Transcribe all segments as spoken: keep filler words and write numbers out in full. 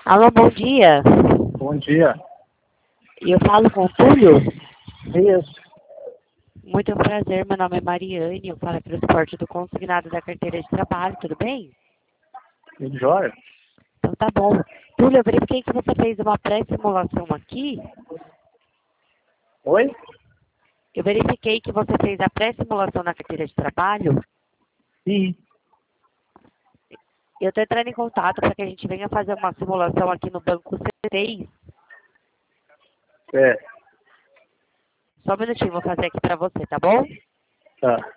Alô, bom dia. Bom dia. Eu falo com o Túlio? Isso. Muito prazer, meu nome é Mariane, eu falo pelo esporte do consignado da carteira de trabalho, tudo bem? Tudo jóia? Então tá bom. Túlio, eu verifiquei que você fez uma pré-simulação aqui. Oi? Eu verifiquei que você fez a pré-simulação na carteira de trabalho. Sim. Eu estou entrando em contato para que a gente venha fazer uma simulação aqui no banco C três. É. Só um minutinho, vou fazer aqui para você, tá bom? Tá.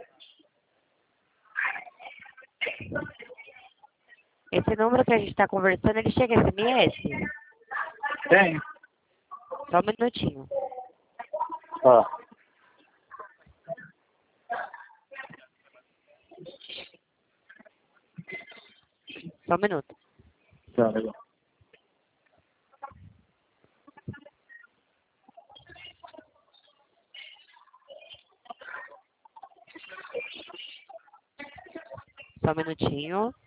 Esse número que a gente está conversando, ele chega S M S? Tem. Só um minutinho. Ó. Só um minuto. Tá, legal. Só um minutinho.